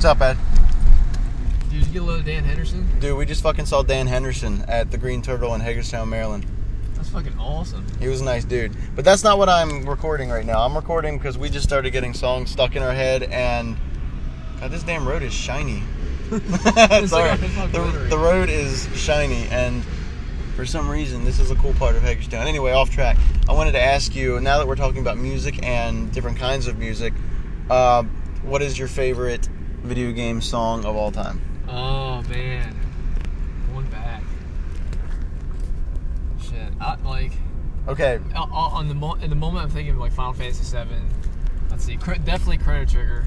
What's up, Ed? Dude, did you get a load of Dan Henderson? Dude, we just fucking saw Dan Henderson at the Green Turtle in Hagerstown, Maryland. That's fucking awesome. He was a nice dude. But that's not what I'm recording right now. I'm recording because we just started getting songs stuck in our head, and God, this damn road is shiny. Sorry. The road is shiny, and for some reason, this is a cool part of Hagerstown. Anyway, off track. I wanted to ask you, now that we're talking about music and different kinds of music, what is your favorite video game song of all time? Oh, man. Going back. Shit. Okay. In the moment, I'm thinking of, like, Final Fantasy VII. Let's see. Definitely Chrono Trigger.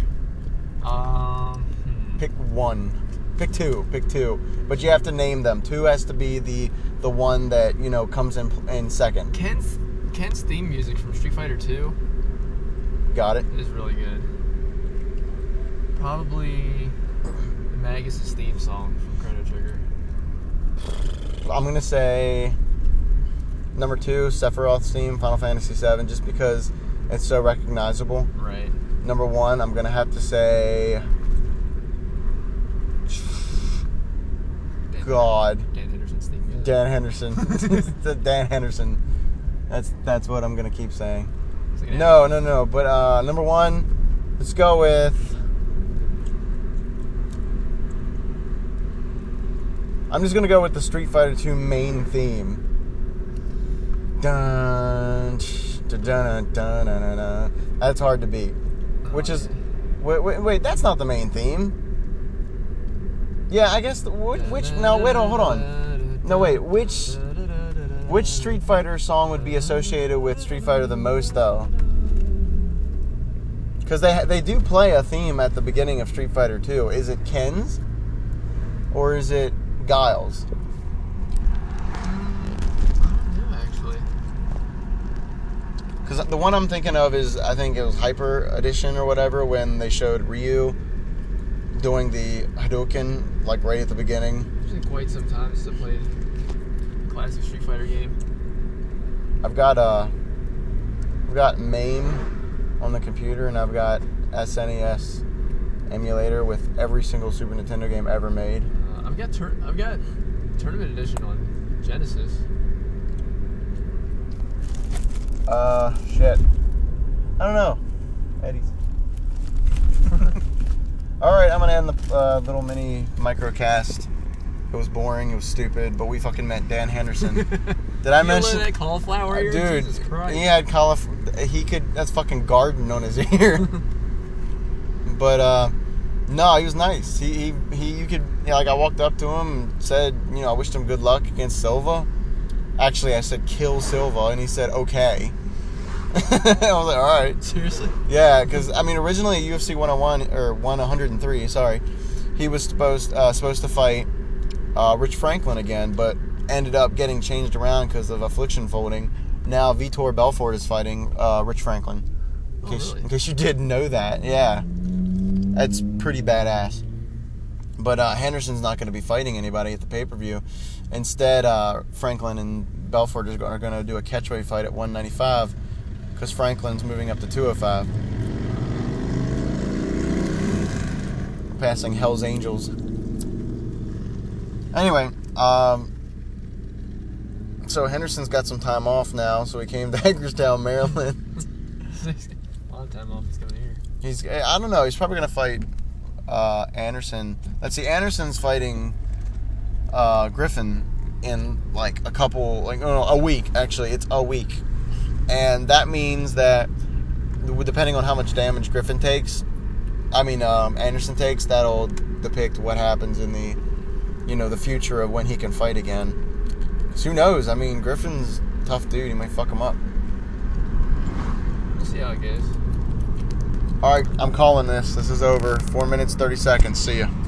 Pick one. Pick two. But you have to name them. Two has to be the one that, you know, comes in second. Ken's theme music from Street Fighter 2. Got it. Is really good. Probably Magus' theme song from Chrono Trigger. I'm going to say number 2, Sephiroth's theme, Final Fantasy VII, just because it's so recognizable. Right. Number 1, I'm going to have to say... God. Dan Henderson's theme music. Dan Henderson. Dan Henderson. That's what I'm going to keep saying. No. But number 1, let's go with... I'm just going to go with the Street Fighter 2 main theme. Dun, dun, dun, dun, dun, dun. That's hard to beat. Which is... Wait, that's not the main theme. Yeah, I guess... Which... No, wait, hold on. No, wait. Which Street Fighter song would be associated with Street Fighter the most, though? Because they do play a theme at the beginning of Street Fighter 2. Is it Ken's? Or is it Guile's? Because the one I'm thinking of is, I think it was Hyper Edition or whatever, when they showed Ryu doing the Hadouken, like right at the beginning. It's been quite some time since I played a classic Street Fighter game. I've got MAME on the computer, and I've got SNES emulator with every single Super Nintendo game ever made. I've got Tournament Edition on Genesis. Shit. I don't know. Eddie's. Alright, I'm gonna end the little mini microcast. It was boring, it was stupid, but we fucking met Dan Henderson. Did I mention that cauliflower ear? Dude, Jesus Christ. he had that's fucking garden on his ear. But, no, he was nice. I walked up to him and said, you know, I wished him good luck against Silva. Actually, I said kill Silva, and he said okay. I was like, all right. Seriously? Yeah, because I mean, originally UFC 103, sorry, he was supposed to fight Rich Franklin again, but ended up getting changed around because of affliction folding. Now Vitor Belfort is fighting Rich Franklin. In case you didn't know that, yeah, that's pretty badass. But Henderson's not going to be fighting anybody at the pay-per-view. Instead, Franklin and Belfort are going to do a catchweight fight at 195 because Franklin's moving up to 205. Passing Hell's Angels. Anyway, so Henderson's got some time off now, so he came to Hagerstown, Maryland. A lot of time off. He's coming here. I don't know. He's probably going to fight Anderson. Let's see. Anderson's fighting Griffin in like a week. Actually, it's a week, and that means that depending on how much damage Anderson takes, that'll depict what happens in the future of when he can fight again. 'Cause who knows? I mean, Griffin's a tough dude. He might fuck him up. We'll see how it goes. All right, I'm calling this. This is over. 4 minutes, 30 seconds. See ya.